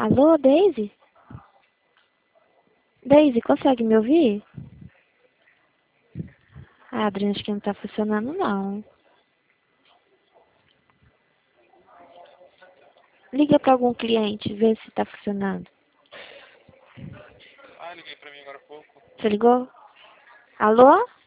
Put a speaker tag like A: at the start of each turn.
A: Alô, Daisy? Daisy, consegue me ouvir? Ah, Adriana, acho que não tá funcionando não. Liga pra algum cliente, vê se tá funcionando.
B: Ah, liguei pra mim agora há pouco.
A: Você ligou? Alô?